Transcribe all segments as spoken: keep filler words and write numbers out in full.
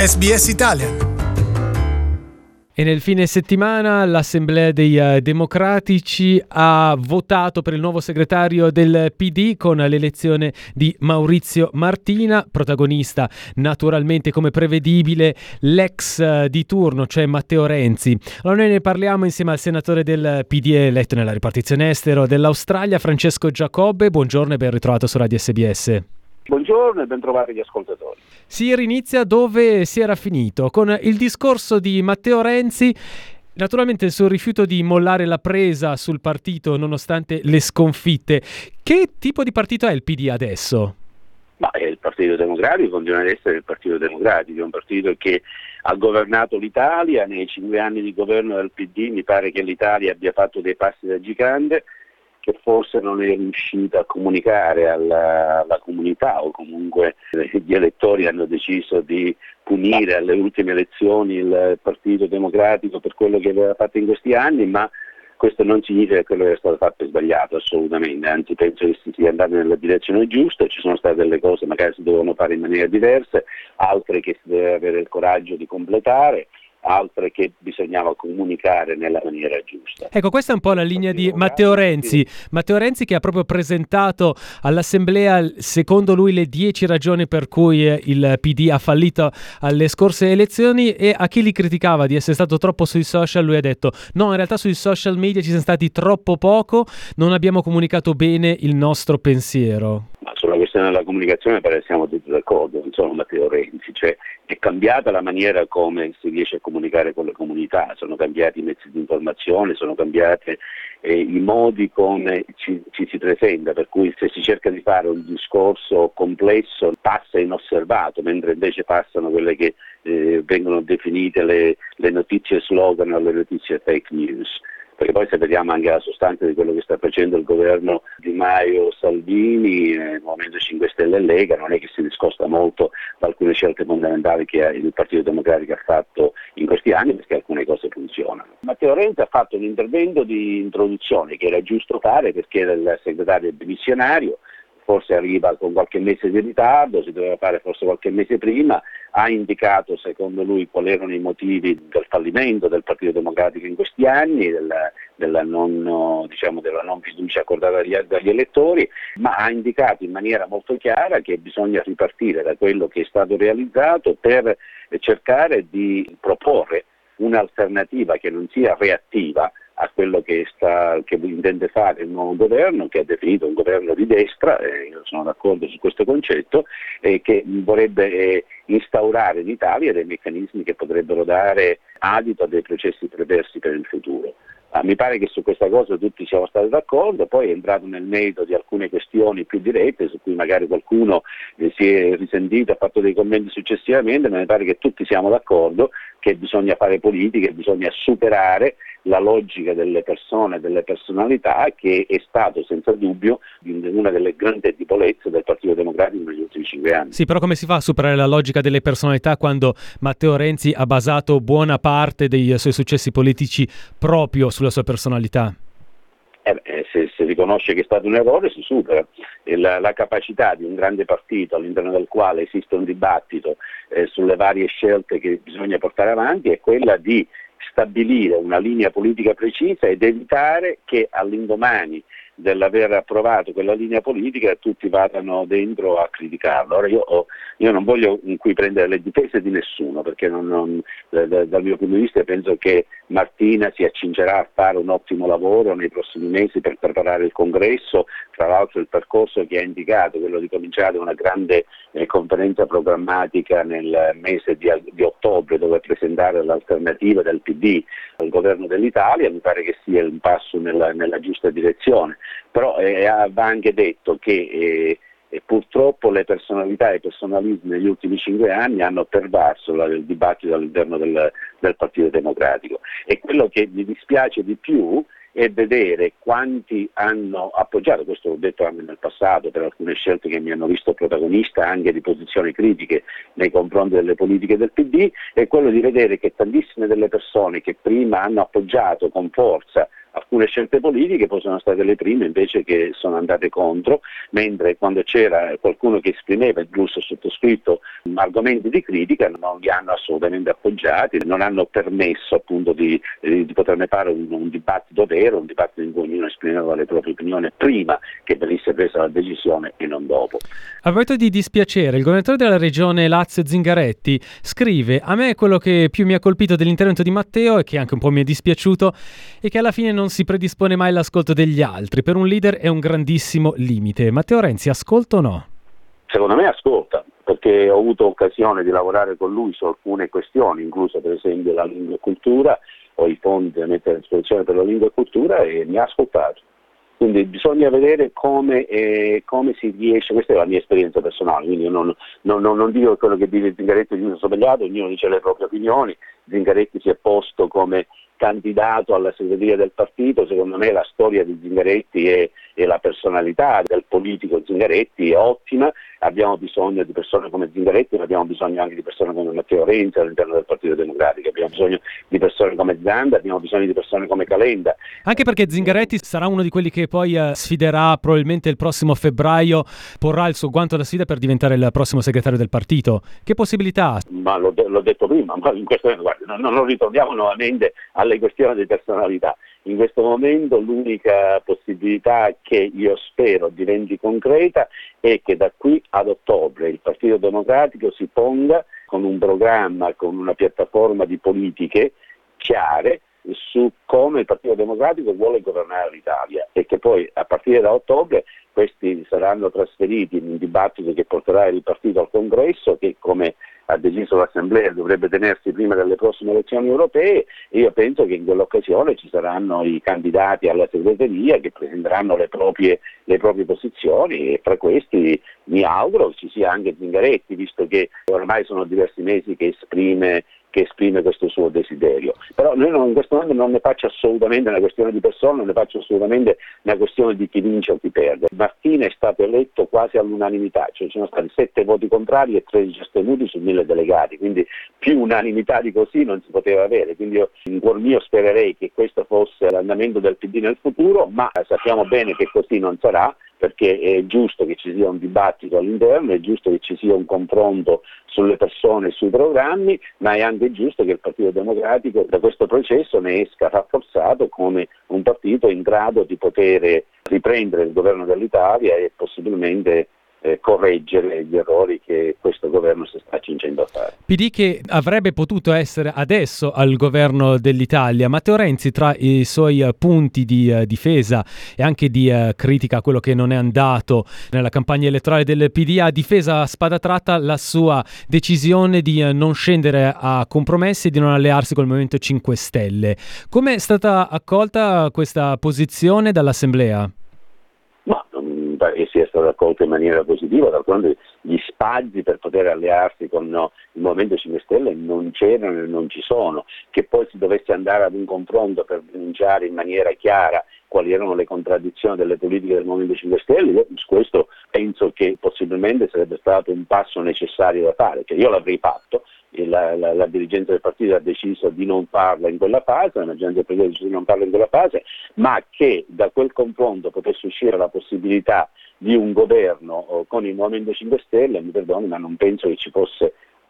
S B S Italian. E nel fine settimana l'Assemblea dei uh, Democratici ha votato per il nuovo segretario del P D con l'elezione di Maurizio Martina, protagonista naturalmente come prevedibile l'ex uh, di turno, cioè Matteo Renzi. Allora noi ne parliamo insieme al senatore del P D eletto nella ripartizione estero dell'Australia, Francesco Giacobbe. Buongiorno e ben ritrovato su Radio S B S. Buongiorno e ben trovati gli ascoltatori. Si rinizia dove si era finito, con il discorso di Matteo Renzi, naturalmente il suo rifiuto di mollare la presa sul partito nonostante le sconfitte. Che tipo di partito è il P D adesso? Ma il Partito Democratico continua ad essere il Partito Democratico, è un partito che ha governato l'Italia. Nei cinque anni di governo del P D mi pare che l'Italia abbia fatto dei passi da gigante, che forse non è riuscita a comunicare alla, alla comunità, o comunque gli elettori hanno deciso di punire alle ultime elezioni il Partito Democratico per quello che aveva fatto in questi anni, ma questo non significa che quello che è stato fatto è sbagliato, assolutamente, anzi penso che si sia andato nella direzione giusta. Ci sono state delle cose che magari si dovevano fare in maniera diversa, altre che si deve avere il coraggio di completare, altre che bisognava comunicare nella maniera giusta. Ecco, questa è un po' la linea di Matteo Renzi. Matteo Renzi che ha proprio presentato all'Assemblea, secondo lui, le dieci ragioni per cui il P D ha fallito alle scorse elezioni, e a chi li criticava di essere stato troppo sui social lui ha detto no, in realtà sui social media ci siamo stati troppo poco, non abbiamo comunicato bene il nostro pensiero. Ma sulla questione della comunicazione pare siamo tutti d'accordo, non solo Matteo Renzi, cioè è cambiata la maniera come si riesce a comunicare con le comunità, sono cambiati i mezzi di informazione, sono cambiati eh, i modi come ci, ci si presenta, per cui se si cerca di fare un discorso complesso passa inosservato, mentre invece passano quelle che eh, vengono definite le, le notizie slogan o le notizie fake news. Perché poi se vediamo anche la sostanza di quello che sta facendo il governo Di Maio, Salvini, eh, Movimento cinque Stelle e Lega, non è che si discosta molto da alcune scelte fondamentali che il Partito Democratico ha fatto in questi anni, perché alcune cose funzionano. Matteo Renzi ha fatto un intervento di introduzione che era giusto fare perché era il segretario dimissionario, forse arriva con qualche mese di ritardo, si doveva fare forse qualche mese prima, ha indicato secondo lui quali erano i motivi del fallimento del Partito Democratico in questi anni, della, della, non, diciamo, della non fiducia accordata dagli, dagli elettori, ma ha indicato in maniera molto chiara che bisogna ripartire da quello che è stato realizzato per cercare di proporre un'alternativa che non sia reattiva a quello che, sta, che intende fare il nuovo governo, che ha definito un governo di destra, eh, io sono d'accordo su questo concetto, e che vorrebbe eh, instaurare in Italia dei meccanismi che potrebbero dare adito a dei processi perversi per il futuro. Ah, mi pare che su questa cosa tutti siamo stati d'accordo, poi è entrato nel merito di alcune questioni più dirette su cui magari qualcuno eh, si è risentito, ha fatto dei commenti successivamente, ma mi pare che tutti siamo d'accordo che bisogna fare politica, bisogna superare la logica delle persone, delle personalità, che è stato senza dubbio una delle grandi debolezze del Partito Democratico negli ultimi cinque anni. Sì, però come si fa a superare la logica delle personalità quando Matteo Renzi ha basato buona parte dei suoi successi politici proprio sulla sua personalità? Eh, se si riconosce che è stato un errore si supera. La, la capacità di un grande partito all'interno del quale esiste un dibattito eh, sulle varie scelte che bisogna portare avanti è quella di stabilire una linea politica precisa ed evitare che all'indomani dell'aver approvato quella linea politica tutti vadano dentro a criticarlo. Ora io, ho, io non voglio in cui prendere le difese di nessuno, perché non, non, da, dal mio punto di vista penso che Martina si accingerà a fare un ottimo lavoro nei prossimi mesi per preparare il congresso. Tra l'altro il percorso che ha indicato, quello di cominciare una grande eh, conferenza programmatica nel mese di, di ottobre, dove presentare l'alternativa del P D al governo dell'Italia, mi pare che sia un passo nella, nella giusta direzione. Però eh, va anche detto che eh, e purtroppo le personalità e i personalismi negli ultimi cinque anni hanno pervaso la, il dibattito all'interno del, del Partito Democratico, e quello che mi dispiace di più è vedere quanti hanno appoggiato, questo l'ho detto anche nel passato per alcune scelte che mi hanno visto protagonista anche di posizioni critiche nei confronti delle politiche del P D, è quello di vedere che tantissime delle persone che prima hanno appoggiato con forza alcune scelte politiche poi sono state le prime invece che sono andate contro, mentre quando c'era qualcuno che esprimeva, incluso sottoscritto, argomenti di critica non li hanno assolutamente appoggiati, non hanno permesso appunto di, di poterne fare un, un dibattito vero, un dibattito in cui ognuno esprimeva le proprie opinioni prima che venisse presa la decisione e non dopo. A proposito di dispiacere, il governatore della regione Lazio Zingaretti scrive: a me quello che più mi ha colpito dell'intervento di Matteo e che anche un po' mi è dispiaciuto è che alla fine non si predispone mai all'ascolto degli altri. Per un leader è un grandissimo limite. Matteo Renzi ascolta o no? Secondo me ascolta, perché ho avuto occasione di lavorare con lui su alcune questioni, incluso per esempio la lingua e cultura o i fondi da mettere a disposizione per la lingua e cultura, e mi ha ascoltato. Quindi bisogna vedere come, eh, come si riesce, questa è la mia esperienza personale, quindi io non, non, non, non dico che quello che dice Zingaretti è giusto o sbagliato, ognuno dice le proprie opinioni. Zingaretti si è posto come candidato alla segreteria del partito, secondo me la storia di Zingaretti e, e la personalità del politico Zingaretti è ottima, abbiamo bisogno di persone come Zingaretti, ma abbiamo bisogno anche di persone come Matteo Renzi all'interno del Partito Democratico, abbiamo bisogno di persone come Zanda, abbiamo bisogno di persone come Calenda. Anche perché Zingaretti sarà uno di quelli che poi uh, sfiderà probabilmente il prossimo febbraio, porrà il suo guanto da sfida per diventare il prossimo segretario del partito. Che possibilità ha? Ma l'ho, l'ho detto prima, ma in questo momento, guarda, non, non ritorniamo nuovamente alle questioni di personalità. In questo momento l'unica possibilità che io spero diventi concreta è che da qui ad ottobre il Partito Democratico si ponga con un programma, con una piattaforma di politiche chiare su come il Partito Democratico vuole governare l'Italia, e che poi a partire da ottobre questi saranno trasferiti in un dibattito che porterà il partito al congresso, che come ha deciso l'Assemblea dovrebbe tenersi prima delle prossime elezioni europee, e io penso che in quell'occasione ci saranno i candidati alla segreteria che presenteranno le proprie, le proprie posizioni, e tra questi mi auguro ci sia anche Zingaretti, visto che ormai sono diversi mesi che esprime che esprime questo suo desiderio. Però noi non, in questo momento non ne faccio assolutamente una questione di persona, non ne faccio assolutamente una questione di chi vince o chi perde. Martina è stato eletto quasi all'unanimità, cioè ci sono stati sette voti contrari e tredici astenuti su mille delegati, quindi più unanimità di così non si poteva avere. Quindi io in cuor mio spererei che questo fosse l'andamento del P D nel futuro, ma sappiamo bene che così non sarà, perché è giusto che ci sia un dibattito all'interno, è giusto che ci sia un confronto sulle persone e sui programmi, ma è anche giusto che il Partito Democratico da questo processo ne esca rafforzato come un partito in grado di poter riprendere il governo dell'Italia e possibilmente eh, correggere gli errori che questo governo si sta accingendo a fare. P D che avrebbe potuto essere adesso al governo dell'Italia. Matteo Renzi, tra i suoi uh, punti di uh, difesa e anche di uh, critica a quello che non è andato nella campagna elettorale del P D, ha difeso a spada tratta la sua decisione di uh, non scendere a compromessi e di non allearsi col Movimento cinque Stelle. Come è stata accolta questa posizione dall'Assemblea? Ma non pare che sia stato accolto in maniera positiva, d'altronde gli spazi per poter allearsi con no, il Movimento cinque Stelle non c'erano e non ci sono. Che poi si dovesse andare ad un confronto per denunciare in maniera chiara quali erano le contraddizioni delle politiche del Movimento cinque Stelle, io su questo penso che possibilmente sarebbe stato un passo necessario da fare, che io l'avrei fatto. La, la, la dirigenza del partito ha deciso di non farla in quella fase, la maggioranza del partito ha deciso di non farla in quella fase, ma che da quel confronto potesse uscire la possibilità di un governo con il Movimento cinque Stelle, mi perdoni, ma non penso che ci fosse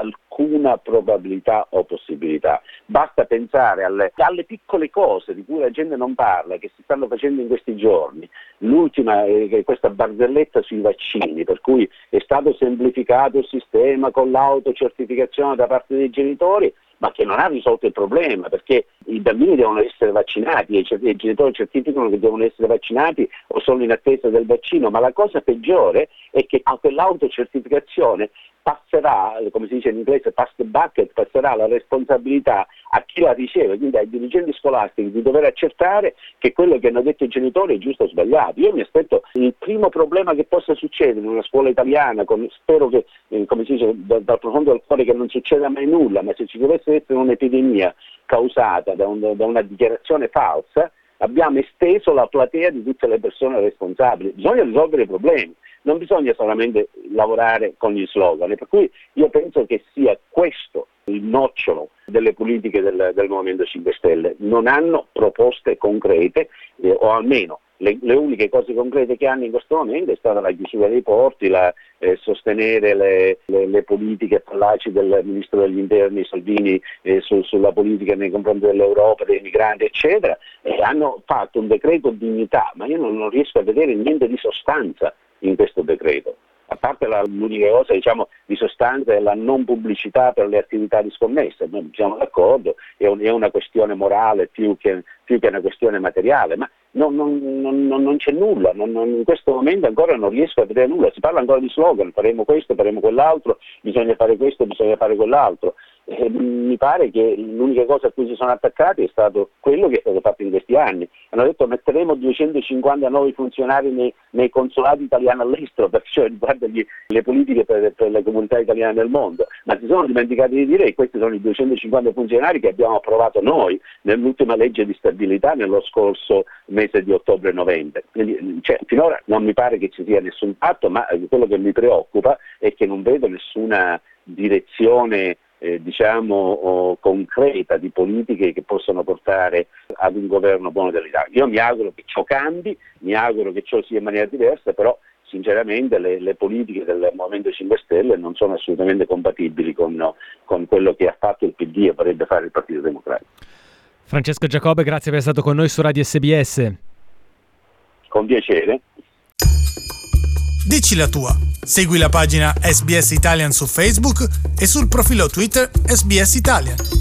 alcuna probabilità o possibilità. Basta pensare alle, alle piccole cose di cui la gente non parla, che si stanno facendo in questi giorni. L'ultima è questa barzelletta sui vaccini, per cui è stato semplificato il sistema con l'autocertificazione da parte dei genitori, ma che non ha risolto il problema, perché i bambini devono essere vaccinati e i genitori certificano che devono essere vaccinati o sono in attesa del vaccino, ma la cosa peggiore è che a quell'autocertificazione passerà, come si dice in inglese, pass the bucket, passerà la responsabilità a chi la riceve, quindi ai dirigenti scolastici, di dover accertare che quello che hanno detto i genitori è giusto o sbagliato. Io mi aspetto il primo problema che possa succedere in una scuola italiana, con, spero che, eh, come si dice, da, dal profondo del cuore che non succeda mai nulla, ma se ci dovesse essere un'epidemia causata da, un, da una dichiarazione falsa, abbiamo esteso la platea di tutte le persone responsabili. Bisogna risolvere i problemi, non bisogna solamente lavorare con gli slogan, per cui io penso che sia questo il nocciolo delle politiche del, del Movimento cinque Stelle. Non hanno proposte concrete, eh, o almeno le, le uniche cose concrete che hanno in questo momento è stata la chiusura dei porti, la, eh, sostenere le, le, le politiche fallaci del Ministro degli Interni Salvini eh, su, sulla politica nei confronti dell'Europa, dei migranti, eccetera, e hanno fatto un decreto dignità, ma io non, non riesco a vedere niente di sostanza in questo decreto. A parte la, l'unica cosa, diciamo, di sostanza è la non pubblicità per le attività di scommesse, noi siamo d'accordo, è, un, è una questione morale più che, più che una questione materiale, ma non, non, non, non c'è nulla, non, non, in questo momento ancora non riesco a vedere nulla, si parla ancora di slogan, faremo questo, faremo quell'altro, bisogna fare questo, bisogna fare quell'altro. Eh, mi pare che l'unica cosa a cui si sono attaccati è stato quello che è stato fatto in questi anni. Hanno detto metteremo duecentocinquanta nuovi funzionari nei, nei consolati italiani all'estero, perché riguarda gli, le politiche per, per le comunità italiane nel mondo, ma si sono dimenticati di dire che questi sono i duecentocinquanta funzionari che abbiamo approvato noi nell'ultima legge di stabilità nello scorso mese di ottobre-novembre. Quindi, cioè, finora non mi pare che ci sia nessun fatto, ma quello che mi preoccupa è che non vedo nessuna direzione Eh, diciamo oh, concreta di politiche che possono portare ad un governo buono dell'Italia. Io mi auguro che ciò cambi, mi auguro che ciò sia in maniera diversa, però sinceramente le, le politiche del Movimento cinque Stelle non sono assolutamente compatibili con, con quello che ha fatto il P D e vorrebbe fare il Partito Democratico. Francesco Giacobbe, grazie per essere stato con noi su Radio S B S. Con piacere. Dici la tua. Segui la pagina S B S Italian su Facebook e sul profilo Twitter S B S Italian.